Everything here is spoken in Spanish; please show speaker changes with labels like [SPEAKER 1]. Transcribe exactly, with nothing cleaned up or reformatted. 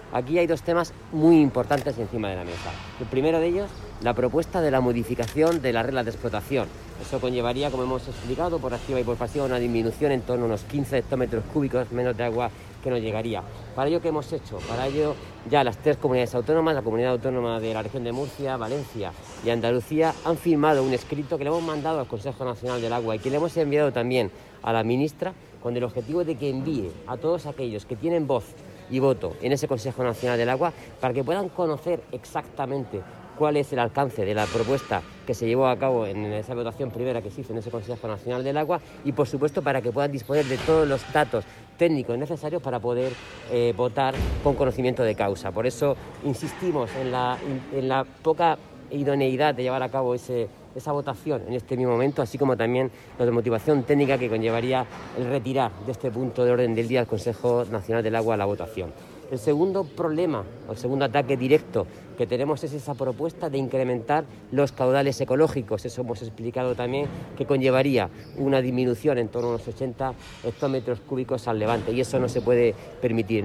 [SPEAKER 1] Aquí hay dos temas muy importantes encima de la mesa. El primero de ellos, la propuesta de la modificación de las reglas de explotación. Eso conllevaría, como hemos explicado, por activa y por pasiva, una disminución en torno a unos quince hectómetros cúbicos menos de agua que nos llegaría. ¿Para ello qué hemos hecho? Para ello ya las tres comunidades autónomas, la comunidad autónoma de la región de Murcia, Valencia y Andalucía, han firmado un escrito que le hemos mandado al Consejo Nacional del Agua y que le hemos enviado también a la ministra con el objetivo de que envíe a todos aquellos que tienen voz y voto en ese Consejo Nacional del Agua para que puedan conocer exactamente cuál es el alcance de la propuesta que se llevó a cabo en esa votación primera que se hizo en ese Consejo Nacional del Agua y, por supuesto, para que puedan disponer de todos los datos técnicos necesarios para poder eh, votar con conocimiento de causa. Por eso insistimos en la, en la poca idoneidad de llevar a cabo ese, esa votación en este mismo momento, así como también la de motivación técnica que conllevaría el retirar de este punto de orden del día del Consejo Nacional del Agua la votación. El segundo problema, o el segundo ataque directo que tenemos es esa propuesta de incrementar los caudales ecológicos. Eso hemos explicado también que conllevaría una disminución en torno a unos ochenta hectómetros cúbicos al levante y eso no se puede permitir.